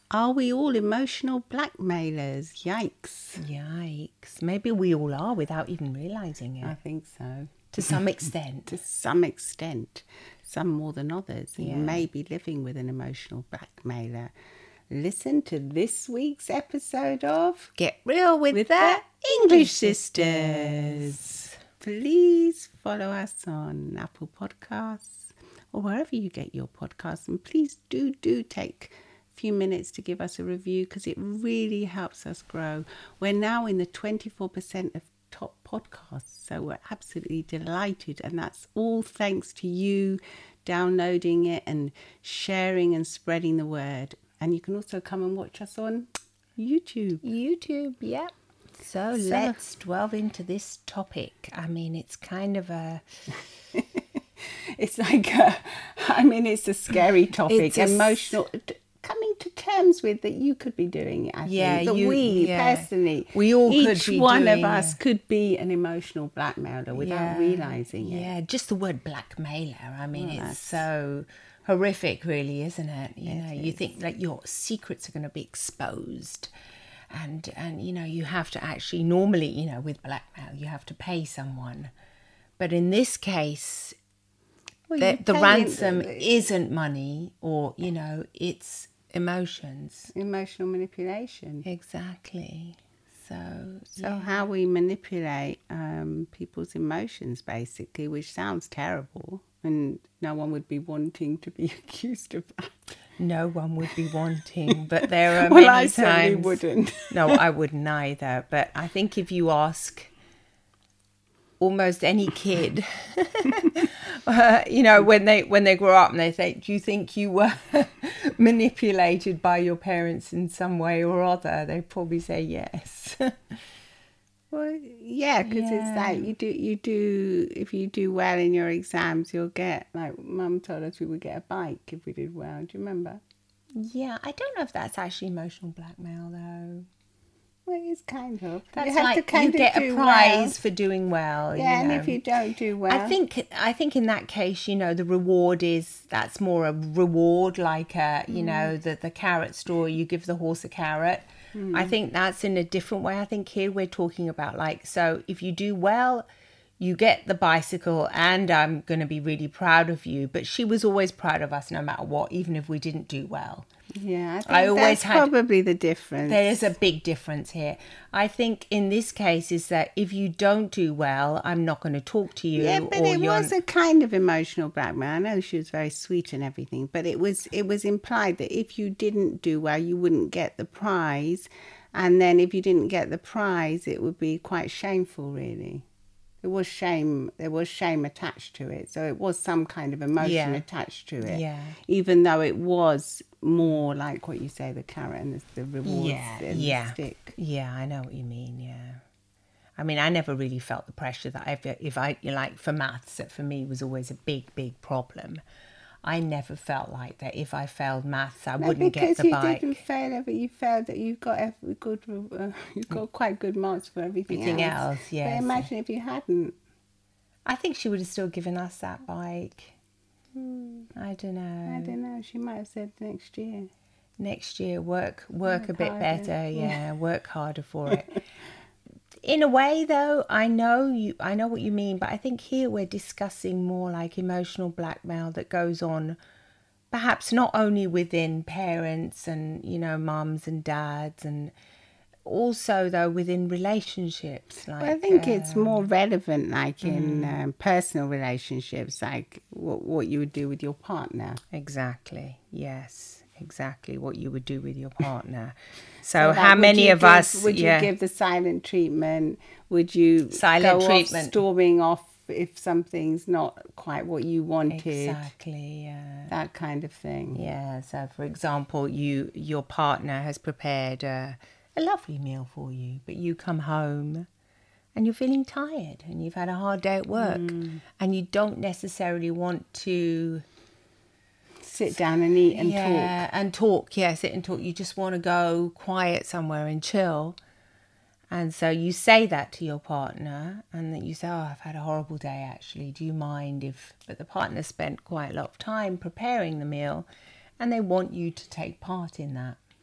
Are we all emotional blackmailers? Yikes. Yikes. Maybe we all are without even realising I it. think so. To some extent. To some extent. Some more than others. Yeah. You may be living with an emotional blackmailer. Listen to this week's episode of Get Real with the English Sisters. Please follow us on Apple Podcasts or wherever you get your podcasts. And please do take a few minutes to give us a review because it really helps us grow. We're now in the 24% of top podcasts, so we're absolutely delighted. And that's all thanks to you downloading it and sharing and spreading the word. And you can also come and watch us on YouTube. Yep. So let's delve into this topic. I mean, it's kind of a... It's like, it's a scary topic. Emotional, coming to terms with that you could be doing it, I think. Personally, we all could be each one of doing us could be an emotional blackmailer without realising it. Yeah, just the word blackmailer. I mean, it's so horrific, really, isn't it? You think like your secrets are going to be exposed. And you have to actually, normally, with blackmail, you have to pay someone. But in this case, the ransom isn't money or, it's emotions. Emotional manipulation. Exactly. So how we manipulate people's emotions, basically, which sounds terrible. And no one would be wanting to be accused of that. No one would be wanting, but there are well, many I times... certainly wouldn't. No, I wouldn't either. But I think if you ask almost any kid, when they grow up and they say, do you think you were manipulated by your parents in some way or other? They probably say yes. Well, yeah, because it's like you do. If you do well in your exams, you'll get, like Mum told us, we would get a bike if we did well. Do you remember? Yeah, I don't know if that's actually emotional blackmail though. Well, it's kind of. That's you get a prize for doing well. Yeah, and if you don't do well, I think in that case, the reward that's more a reward, like the carrot story. You give the horse a carrot. I think that's in a different way. I think here we're talking about so if you do well, you get the bicycle and I'm going to be really proud of you. But she was always proud of us no matter what, even if we didn't do well. Yeah, I think that's probably the difference. There is a big difference here. I think in this case is that if you don't do well, I'm not going to talk to you. Yeah, but it was a kind of emotional blackmail. I know she was very sweet and everything, but it was implied that if you didn't do well, you wouldn't get the prize. And then if you didn't get the prize, it would be quite shameful, really. There was shame attached to it. So it was some kind of emotion attached to it. Yeah. Even though it was more like what you say, the carrot and the rewards and the stick. Yeah, I know what you mean, yeah. I mean, I never really felt the pressure that if I for maths, that for me was always a big, big problem. I never felt like that. If I failed maths, I wouldn't get the bike. Because you didn't fail, but you failed that you got you got quite good marks for everything else. Yes. But imagine if you hadn't. I think she would have still given us that bike. I don't know. She might have said next year. Next year, work a bit harder. better. Yeah, work harder for it. In a way, though, I know what you mean, but I think here we're discussing more like emotional blackmail that goes on, perhaps not only within parents and mums and dads, and also though within relationships. Like, I think it's more relevant, like in personal relationships, like what you would do with your partner. Exactly. Yes. Exactly what you would do with your partner. So how many of us would you give the silent treatment? Would you off storming off if something's not quite what you wanted? Exactly, yeah. That kind of thing. Yeah. So for example, your partner has prepared a lovely meal for you, but you come home and you're feeling tired and you've had a hard day at work and you don't necessarily want to sit down and eat and talk. Sit and talk. You just want to go quiet somewhere and chill. And so you say that to your partner, and then you say, I've had a horrible day actually. Do you mind if... But the partner spent quite a lot of time preparing the meal, and they want you to take part in that.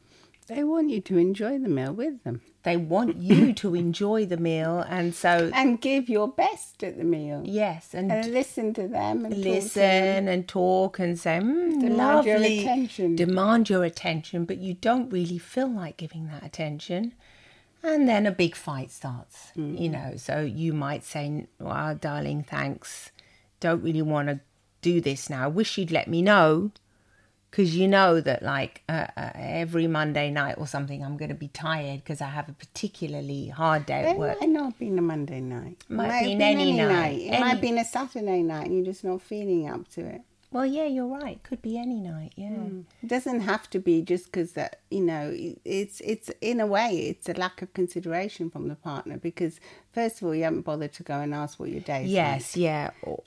They want you to enjoy the meal with them. They want you to enjoy the meal, and so and give your best at the meal. Yes, and listen to them and listen and talk and say, demand lovely. your attention. Demand your attention, but you don't really feel like giving that attention. And then a big fight starts, you know. So you might say, well, darling, thanks. Don't really want to do this now. I wish you'd let me know. Because you know that like every Monday night or something, I'm going to be tired because I have a particularly hard day at work. It might not be a Monday night. It might be any night. It might be a Saturday night and you're just not feeling up to it. Well, yeah, you're right. Could be any night, yeah. It doesn't have to be just because, you know, it's in a way, it's a lack of consideration from the partner because, first of all, you haven't bothered to go and ask what your day is Yes, like. yeah.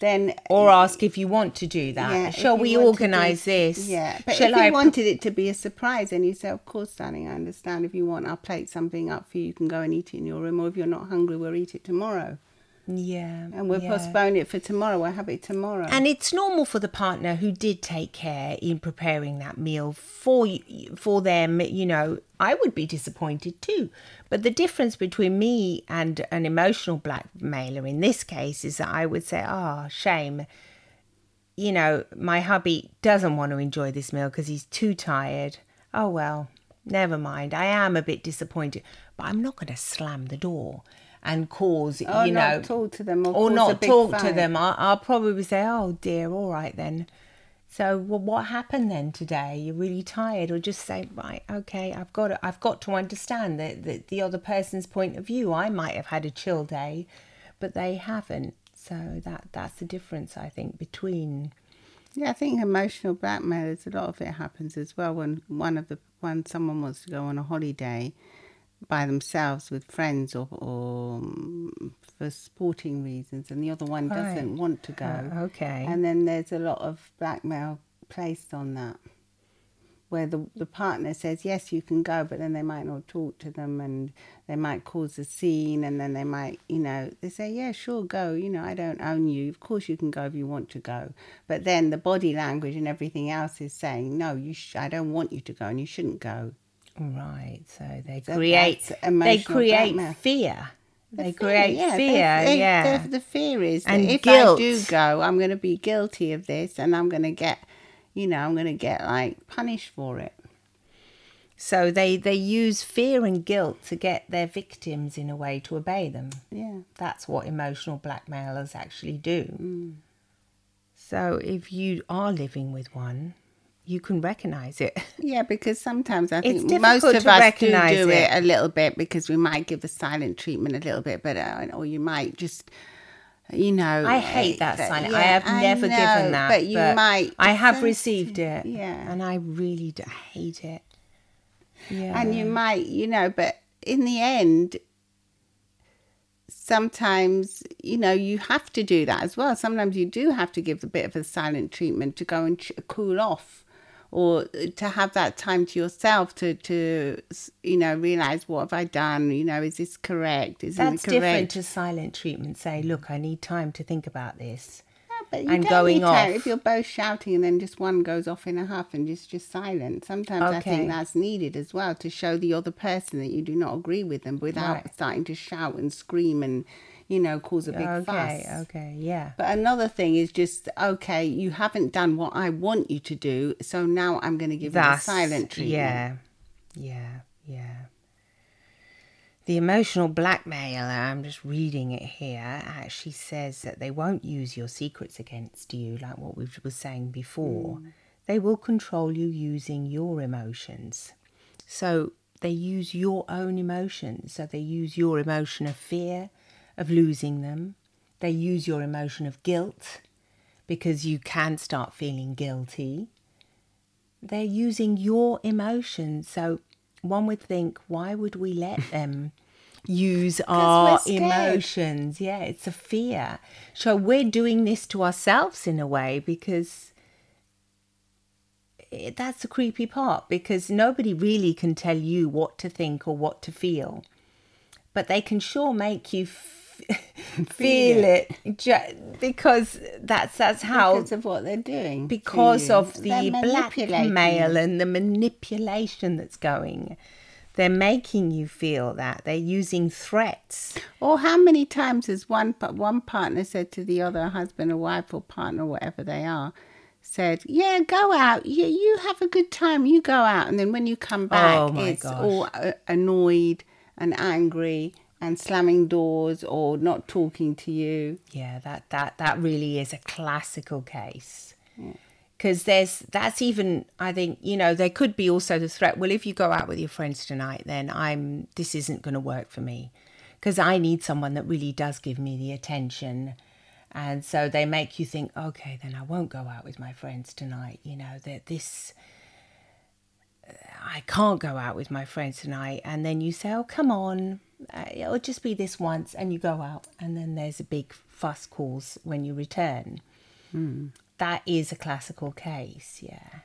Or ask if you want to do that. Yeah, Shall we organise this? Yeah, but if you wanted it to be a surprise and you say, of course, darling, I understand. If you want, I'll plate something up for you. You can go and eat it in your room. Or if you're not hungry, we'll eat it tomorrow. Yeah. And we'll postpone it for tomorrow. We'll have it tomorrow. And it's normal for the partner who did take care in preparing that meal for them, you know. I would be disappointed too. But the difference between me and an emotional blackmailer in this case is that I would say, shame. You know, my hubby doesn't want to enjoy this meal because he's too tired. Oh, well, never mind. I am a bit disappointed. But I'm not going to slam the door and cause, not talk to them or not talk to them. I'll probably say, oh dear, all right then. So, well, what happened then today? You're really tired, or just say, right, okay, I've got to understand the other person's point of view. I might have had a chill day, but they haven't. So that's the difference, I think, between. Yeah, I think emotional blackmail, a lot of it happens as well when someone wants to go on a holiday by themselves with friends or for sporting reasons, and the other one doesn't want to go. Okay. And then there's a lot of blackmail placed on that, where the partner says, yes, you can go, but then they might not talk to them and they might cause a scene, and then they might, they say, yeah, sure, go. I don't own you. Of course you can go if you want to go. But then the body language and everything else is saying, no, I don't want you to go and you shouldn't go. Right, so they create blackmail. Fear. They fear, create fear. The fear is that and if guilt. I do go, I'm going to be guilty of this, and I'm going to get, like punished for it. So they use fear and guilt to get their victims in a way to obey them. Yeah, that's what emotional blackmailers actually do. Mm. So if you are living with one, you can recognise it. Yeah, because sometimes I think it's most of us do it a little bit because we might give the silent treatment a little bit, but or you might just, I hate that silent. Yeah, I have never given that, but you might. I have received it. Yeah, and I really hate it. Yeah, and you might, but in the end, sometimes, you have to do that as well. Sometimes you do have to give a bit of a silent treatment to go and cool off, or to have that time to yourself to realise, what have I done? Is this correct? Isn't it correct? That's different to silent treatment. Say, look, I need time to think about this. But you don't going need off. If you're both shouting and then just one goes off in a huff and just silent. Sometimes I think that's needed as well to show the other person that you do not agree with them without starting to shout and scream and, cause a big fuss. Okay, yeah. But another thing is just, you haven't done what I want you to do, so now I'm going to give you a silent treatment. Yeah. The emotional blackmailer, I'm just reading it here, actually says that they won't use your secrets against you, like what we were saying before. They will control you using your emotions. So they use your own emotions. So they use your emotion of fear, of losing them. They use your emotion of guilt, because you can start feeling guilty. They're using your emotions. So one would think, why would we let them use our emotions? Yeah, it's a fear. So we're doing this to ourselves in a way, because that's the creepy part, because nobody really can tell you what to think or what to feel. But they can sure make you feel it because that's how, because of what they're doing, because of They're the manipulating blackmail you. and the manipulation that's going. They're making you feel that. They're using threats. Or how many times has one partner said to the other, husband or wife or partner, whatever they are, said, yeah, go out, you have a good time, you go out, and then when you come back, Oh my it's gosh. all annoyed and angry and slamming doors or not talking to you. Yeah, that really is a classical case. Because that's even, I think, there could be also the threat, well, if you go out with your friends tonight, then this isn't going to work for me, because I need someone that really does give me the attention. And so they make you think, okay, then I won't go out with my friends tonight. I can't go out with my friends tonight. And then you say, oh, come on, it'll just be this once. And you go out, and then there's a big fuss calls when you return. That is a classical case, yeah.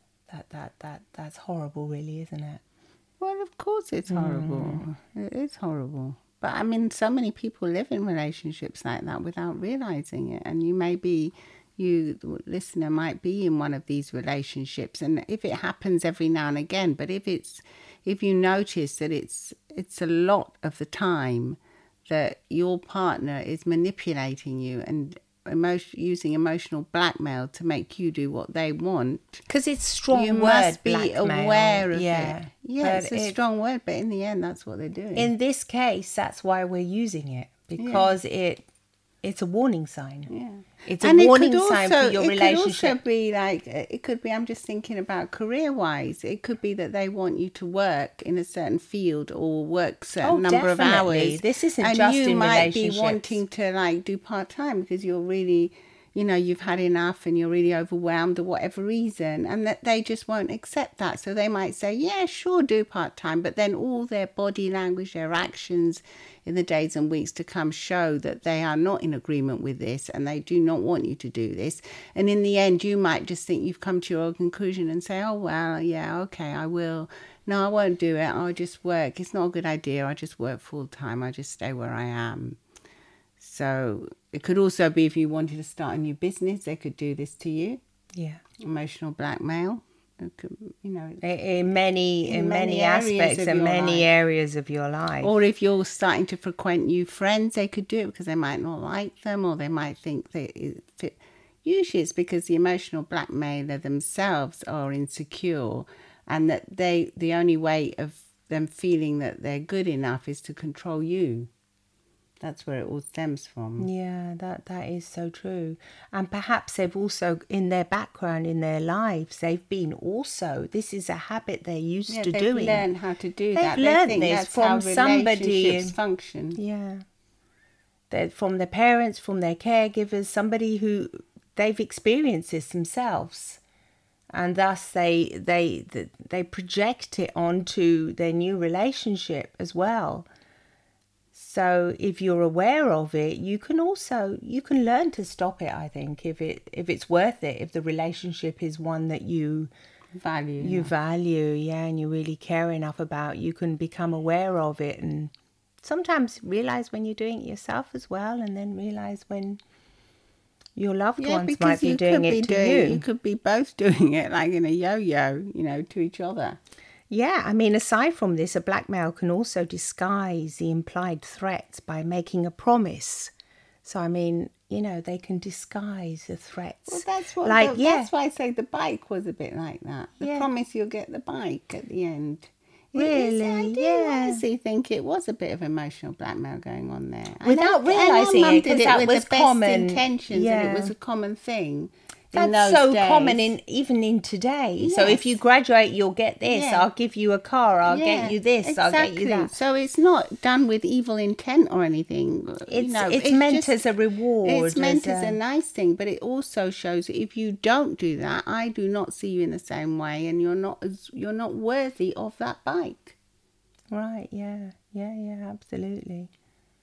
That's horrible, really, isn't it? Well, of course it's horrible. It is horrible. But I mean, so many people live in relationships like that without realizing it. And you, the listener, might be in one of these relationships. And if it happens every now and again, but if you notice that it's a lot of the time that your partner is manipulating you and using emotional blackmail to make you do what they want, because it's strong you word, must be blackmail. aware of it. Yeah, It's a strong word, but in the end, that's what they're doing. In this case, that's why we're using it, because it's a warning sign. Yeah. It's a warning sign for your relationship. It could also be like, it could be, I'm just thinking about career-wise, it could be that they want you to work in a certain field or work certain number of hours. This isn't and just you in might be relationships. wanting to like do part-time because you're really, you've had enough and you're really overwhelmed or whatever reason, and that they just won't accept that. So they might say, yeah, sure, do part-time, but then all their body language, their actions in the days and weeks to come show that they are not in agreement with this and they do not want you to do this. And in the end, you might just think you've come to your own conclusion and say, oh, well, yeah, okay, I will. No, I won't do it. I'll just work. It's not a good idea. I'll just work full time. I'll just stay where I am. So it could also be if you wanted to start a new business, they could do this to you. Yeah. Emotional blackmail. In many aspects and many areas of your life. Or if you're starting to frequent new friends, they could do it because they might not like them, or they might think that usually it's because the emotional blackmailer themselves are insecure, and that the only way of them feeling that they're good enough is to control you. That's where it all stems from. Yeah, that is so true. And perhaps they've also, in their background, in their lives, they've been also, this is a habit they're used to doing. They've learned how to do that. They've learned this from somebody. Function. Yeah. They're from their parents, from their caregivers, somebody who they've experienced this themselves. And thus they project it onto their new relationship as well. So if you're aware of it, you can learn to stop it, I think, if it's worth it, if the relationship is one that you value, and you really care enough about, you can become aware of it and sometimes realize when you're doing it yourself as well, and then realize when your loved ones might be doing it to you. You could be both doing it like in a yo-yo, to each other. Yeah, I mean, aside from this, a blackmail can also disguise the implied threats by making a promise. So, I mean, they can disguise the threats. Well, that's what. That's why I say the bike was a bit like that. The promise you'll get the bike at the end. Really? I do honestly think it was a bit of emotional blackmail going on there. Without realising it, because that was common. Intentions, and it was a common thing. That's so common even in today. Yes. So if you graduate, you'll get this. Yeah. I'll give you a car. I'll get you this. Exactly. I'll get you that. So it's not done with evil intent or anything. It's meant just, as a reward. It's meant as a nice thing, but it also shows that if you don't do that, I do not see you in the same way, and you're not worthy of that bike. Right? Yeah. Absolutely.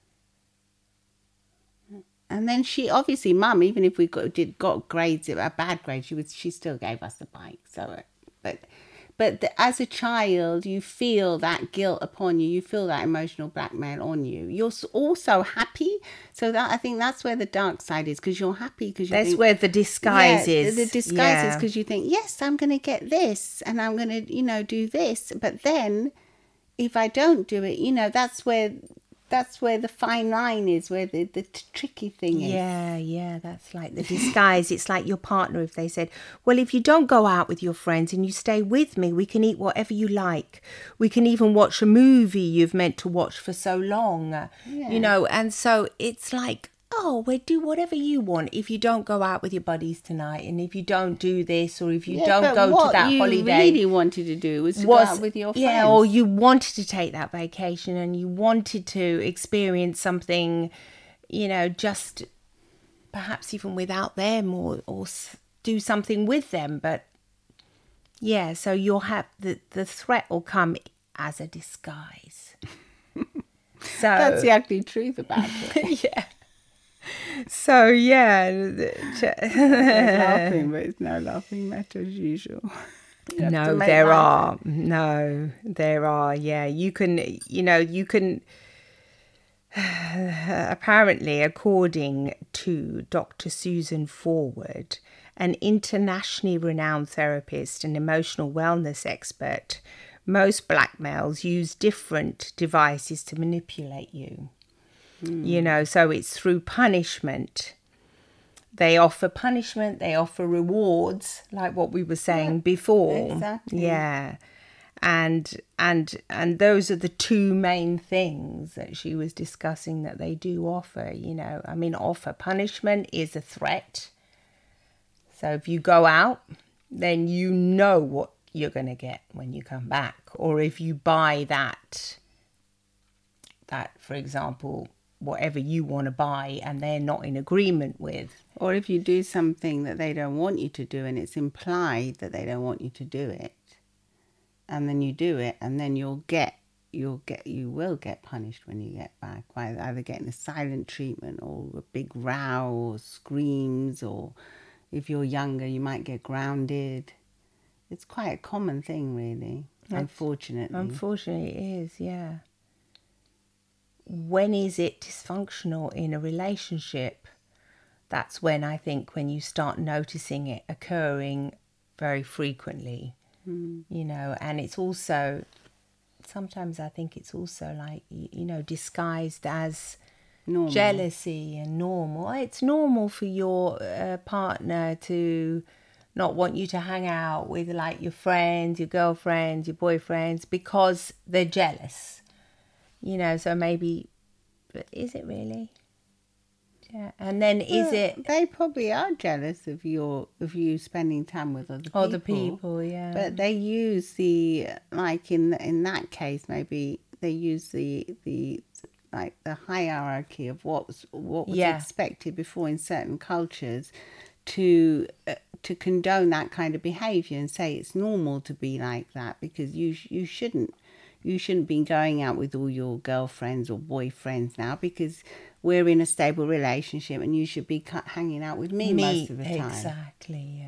And then she, obviously, Mum, even if we got grades, bad grades, she still gave us the bike. So, but but as a child, you feel that guilt upon you. You feel that emotional blackmail on you. You're also happy. So that, I think that's where the dark side is, because you're happy. Because that's where the disguise is. The disguise is because you think, yes, I'm going to get this and I'm going to, do this. But then if I don't do it, that's where the fine line is, where the tricky thing is. Yeah, that's like the disguise. It's like your partner, if they said, well, if you don't go out with your friends and you stay with me, we can eat whatever you like. We can even watch a movie you've meant to watch for so long, and so it's like, oh, we'll do whatever you want if you don't go out with your buddies tonight, and if you don't do this, or if you don't go to that holiday. What you really wanted to do was to go out with your friends. Yeah, or you wanted to take that vacation and you wanted to experience something, just perhaps even without them, or do something with them. But yeah, so you'll have the threat will come as a disguise. So that's the ugly truth about it. Yeah. So yeah, laughing, but it's no laughing matter as usual. No, there are. Yeah, you can. Apparently, according to Dr. Susan Forward, an internationally renowned therapist and emotional wellness expert, most blackmails use different devices to manipulate you. So it's through punishment. They offer punishment, they offer rewards, like what we were saying before. Exactly. Yeah. And those are the two main things that she was discussing that they do offer, offer punishment is a threat. So if you go out, then you know what you're going to get when you come back. Or if you buy that, for example, whatever you want to buy and they're not in agreement with. Or if you do something that they don't want you to do and it's implied that they don't want you to do it, and then you do it, and then you will get punished when you get back by either getting a silent treatment or a big row or screams, or if you're younger you might get grounded. It's quite a common thing, really. Unfortunately it is. Yeah. When is it dysfunctional in a relationship? That's when I think when you start noticing it occurring very frequently, and it's also, sometimes I think it's also like, disguised as normal. Jealousy and normal. It's normal for your partner to not want you to hang out with like your friends, your girlfriends, your boyfriends, because they're jealous. So maybe, but is it really? Yeah. And then they probably are jealous of you spending time with other people. Yeah. But they use in that case, maybe they use the hierarchy of what was expected before in certain cultures to condone that kind of behavior and say it's normal to be like that, because you shouldn't be going out with all your girlfriends or boyfriends now, because we're in a stable relationship and you should be hanging out with me most of the time. Exactly,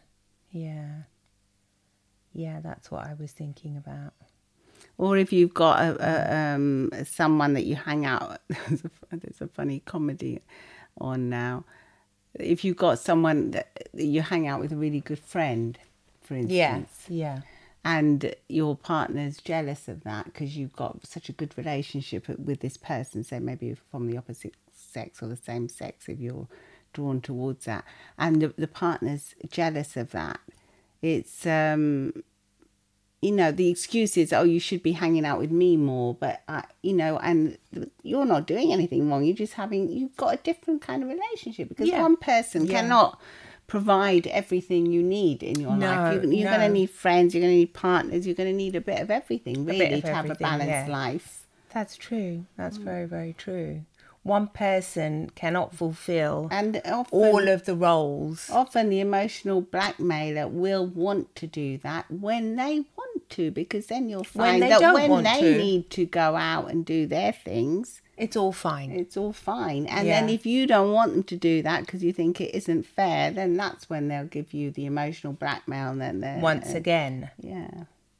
yeah, that's what I was thinking about. Or if you've got someone that you hang out, there's a funny comedy on now. If you've got someone that you hang out with, a really good friend, for instance. Yeah. And your partner's jealous of that because you've got such a good relationship with this person, so maybe from the opposite sex or the same sex, if you're drawn towards that, and the partner's jealous of that, it's the excuse is, oh, you should be hanging out with me more, but and you're not doing anything wrong, you've got a different kind of relationship, because one person cannot provide everything you need in your life. You're going to need friends, you're going to need partners, you're going to need a bit of everything, really, to have a balanced life. That's true. That's very, very true. One person cannot fulfill all of the roles. Often the emotional blackmailer will want to do that when they want to, because then you'll find that when they need to go out and do their things, it's all fine. And then if you don't want them to do that because you think it isn't fair, then that's when they'll give you the emotional blackmail. And then once again. Yeah.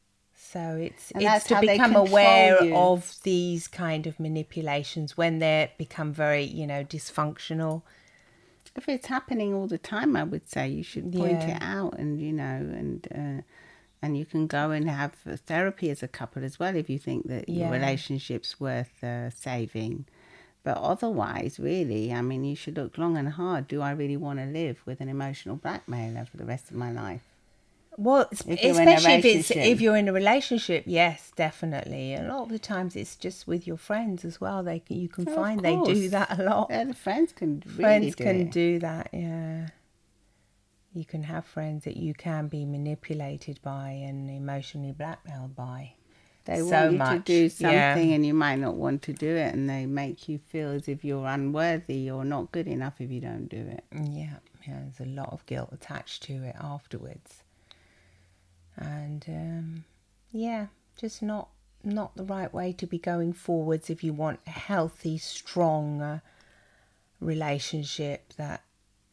So it's that's to how they become control aware you. of these kind of manipulations when they become very, dysfunctional. If it's happening all the time, I would say you should point Yeah. it out, and and you can go and have therapy as a couple as well if you think that your Yeah. relationship's worth saving. But otherwise, really, I mean, you should look long and hard. Do I really want to live with an emotional blackmailer for the rest of my life? Well, If you're in a especially relationship. if you're in a relationship, yes, definitely. A lot of the times it's just with your friends as well. You can Of find they do course. that a lot. The friends can really Friends do can it. do that, yeah. You can have friends that you can be manipulated by and emotionally blackmailed by. They so want you much. to do something Yeah. and you might not want to do it, and they make you feel as if you're unworthy or not good enough if you don't do it. Yeah, there's a lot of guilt attached to it afterwards. And just not the right way to be going forwards if you want a healthy, strong relationship that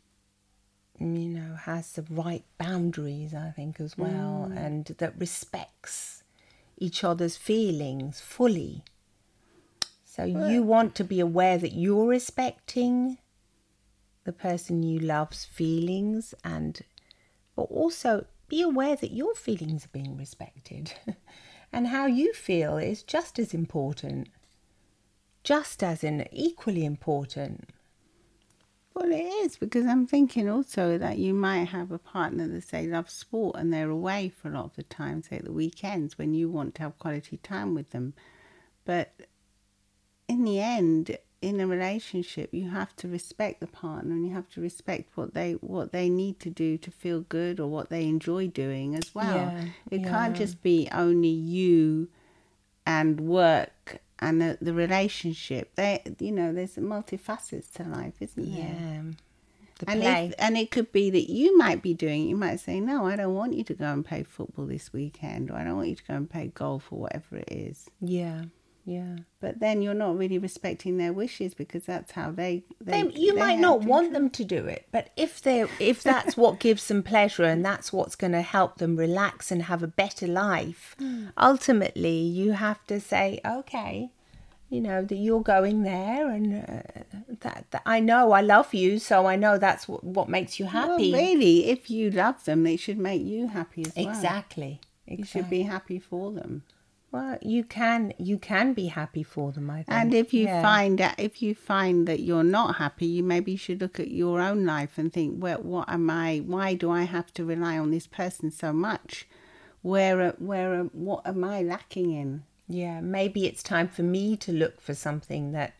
has the right boundaries, I think, as well, and that respects each other's feelings fully. So you want to be aware that you're respecting the person you love's feelings, but also be aware that your feelings are being respected. And how you feel is just as important, just as equally important. Well, it is, because I'm thinking also that you might have a partner that, say, loves sport and they're away for a lot of the time, say at the weekends, when you want to have quality time with them. But in the end, in a relationship, you have to respect the partner, and you have to respect what they need to do to feel good, or what they enjoy doing as well. Yeah, It can't just be only you and work and the relationship. There's multifacets to life, isn't there? Yeah. The And play. and it could be that you might be doing it. You might say, no, I don't want you to go and play football this weekend, or I don't want you to go and play golf, or whatever it is. Yeah. Yeah. But then you're not really respecting their wishes, because that's how You might not want them to do it, but if that's what gives them pleasure and that's what's going to help them relax and have a better life, ultimately you have to say, okay, that you're going there, and that I know I love you, so I know that's what makes you happy. Well, really, if you love them, they should make you happy as well. Exactly. You should be happy for them. Well, you can be happy for them, I think. And if you find that you're not happy, you maybe should look at your own life and think, well, why do I have to rely on this person so much? What am I lacking in? Yeah, maybe it's time for me to look for something that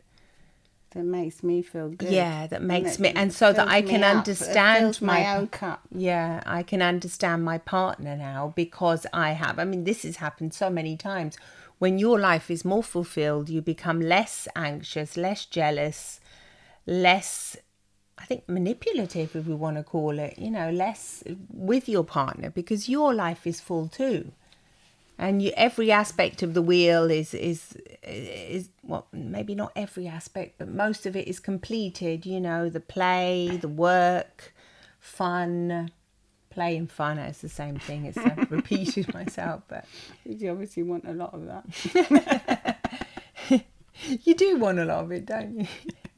makes me feel good. Yeah, that makes me, and so that I can understand my own cup. Yeah, I can understand my partner now, because this has happened so many times. When your life is more fulfilled, you become less anxious, less jealous, less, I think, manipulative, if we want to call it, less with your partner, because your life is full too. And every aspect of the wheel is well, maybe not every aspect, but most of it is completed. The play, the work, fun. Play and fun is the same thing. It's repeated myself, but you obviously want a lot of that. You do want a lot of it, don't you?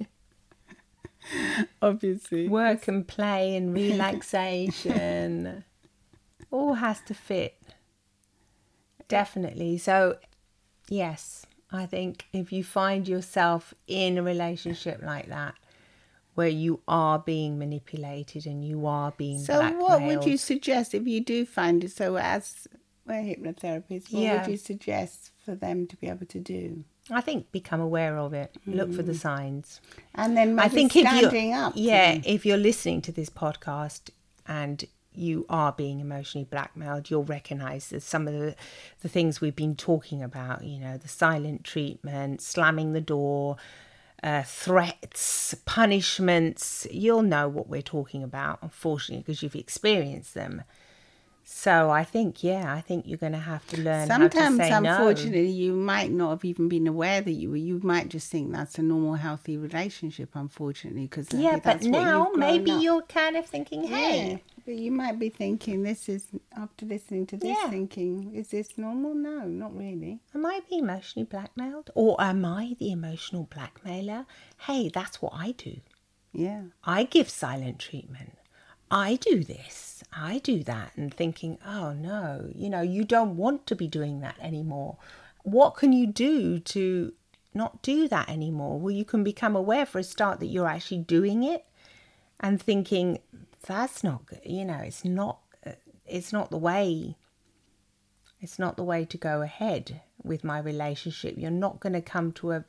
Obviously, work and play and relaxation all has to fit. Definitely. So, yes, I think if you find yourself in a relationship like that, where you are being manipulated and you are being blackmailed. So what would you suggest if you do find it? So as we're hypnotherapists, what would you suggest for them to be able to do? I think become aware of it. Look for the signs. And then I think standing up. If you're listening to this podcast and you are being emotionally blackmailed, you'll recognise that some of the things we've been talking about, the silent treatment, slamming the door, threats, punishments, you'll know what we're talking about, unfortunately, because you've experienced them. So I think you're going to have to learn Sometimes, how to say no. unfortunately, you might not have even been aware that you might just think that's a normal, healthy relationship, unfortunately, because but now maybe you're kind of thinking, hey. Yeah, but you might be thinking, after listening to this, thinking, is this normal? No, not really. Am I being emotionally blackmailed? Or am I the emotional blackmailer? Hey, that's what I do. Yeah. I give silent treatment. I do this, I do that, and thinking, oh no, you don't want to be doing that anymore. What can you do to not do that anymore? Well, you can become aware for a start that you're actually doing it and thinking, that's not good. It's not the way. It's not the way to go ahead with my relationship. You're not going to come to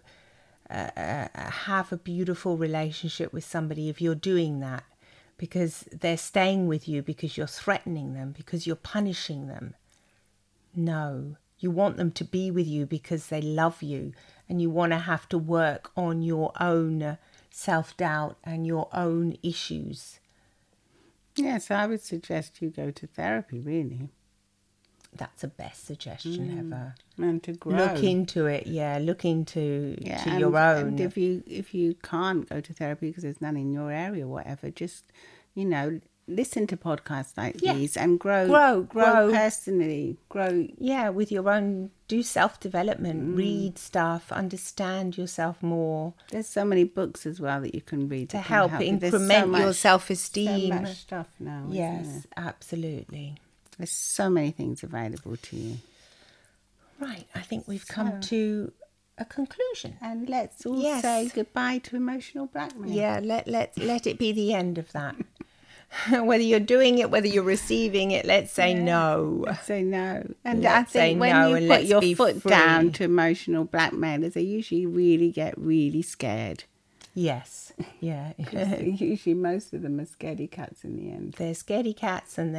have a beautiful relationship with somebody if you're doing that, because they're staying with you because you're threatening them, because you're punishing them. No, you want them to be with you because they love you, and you want to have to work on your own self-doubt and your own issues. Yes, I would suggest you go to therapy, really. That's the best suggestion ever. And to grow. Look into it, look into to your own. And if you can't go to therapy because there's none in your area or whatever, just, listen to podcasts like these and grow personally. Grow. Yeah, with your own, do self-development, read stuff, understand yourself more. There's so many books as well that you can read to help increment your self-esteem. So much stuff now. Yes, absolutely. There's so many things available to you. Right, I think we've come to a conclusion. And let's all say goodbye to emotional blackmail. Yeah, let it be the end of that. Whether you're doing it, whether you're receiving it, let's say no. Let's say no. And I think when you put your foot down to emotional blackmailers, they usually really get really scared. Yes, yeah. Usually most of them are scaredy cats in the end. They're scaredy cats and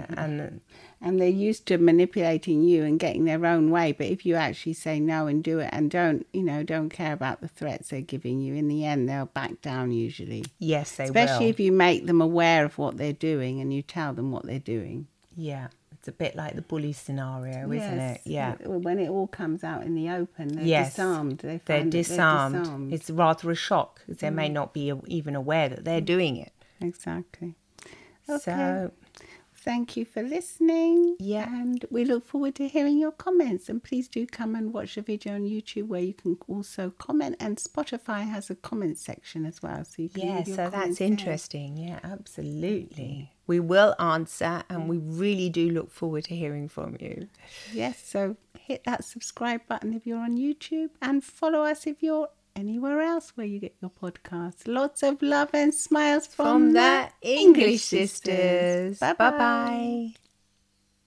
they're used to manipulating you and getting their own way. But if you actually say no and do it and don't care about the threats they're giving you, in the end they'll back down usually. Yes, they will. Especially if you make them aware of what they're doing and you tell them what they're doing. Yeah. It's a bit like the bully scenario, isn't it? Yeah. When it all comes out in the open, they're disarmed. They're disarmed. It's rather a shock because they may not be even aware that they're doing it. Exactly. Okay. So, thank you for listening. Yeah. And we look forward to hearing your comments. And please do come and watch the video on YouTube where you can also comment. And Spotify has a comment section as well. So you can leave your comments that's interesting. There. Yeah, absolutely. We will answer, and we really do look forward to hearing from you. Yes, so hit that subscribe button if you're on YouTube, and follow us if you're anywhere else where you get your podcasts. Lots of love and smiles from the English Sisters. Bye-bye.